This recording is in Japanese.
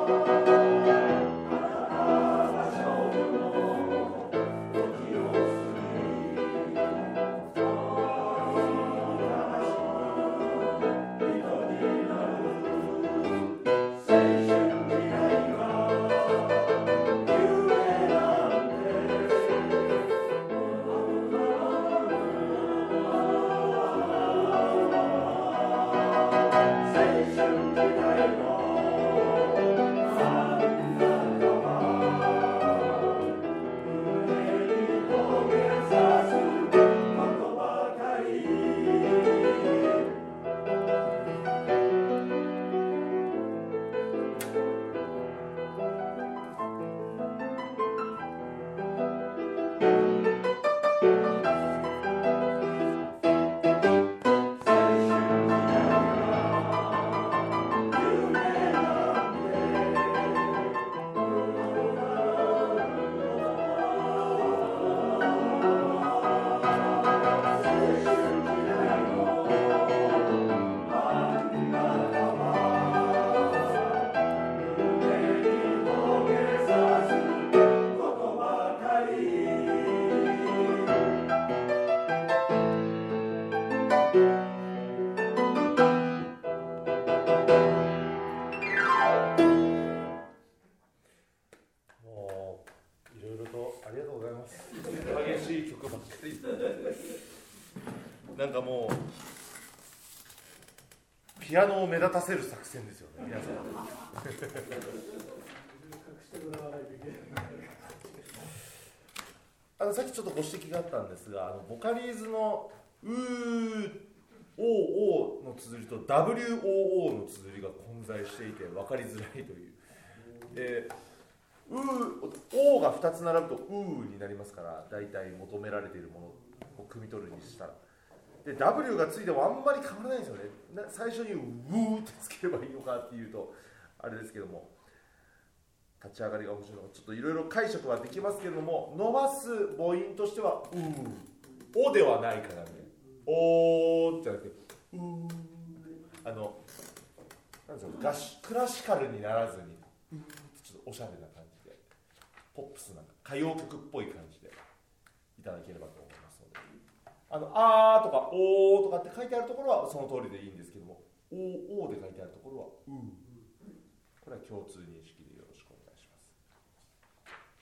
なんかもうピアノを目立たせる作戦ですよね、皆さん。さっきちょっとご指摘があったんですが、ボカリーズのうーおーの綴りと WOO の綴りが混在していて分かりづらいという。でO が2つ並ぶとうーになりますから、大体求められているものを汲み取るにしたら。で W がついてもあんまり変わらないんですよね。最初にウーってつければいいのかっていうとあれですけども、立ち上がりが面白いのがちょっといろいろ解釈はできますけれども、伸ばす母音としてはうーおではないからね、おーってなってうーなんですか、クラシカルにならずにちょっとおしゃれな感じでポップスな歌謡曲っぽい感じでいただければと思いますので、あーとかおーとかって書いてあるところはその通りでいいんですけども、おーで書いてあるところはうー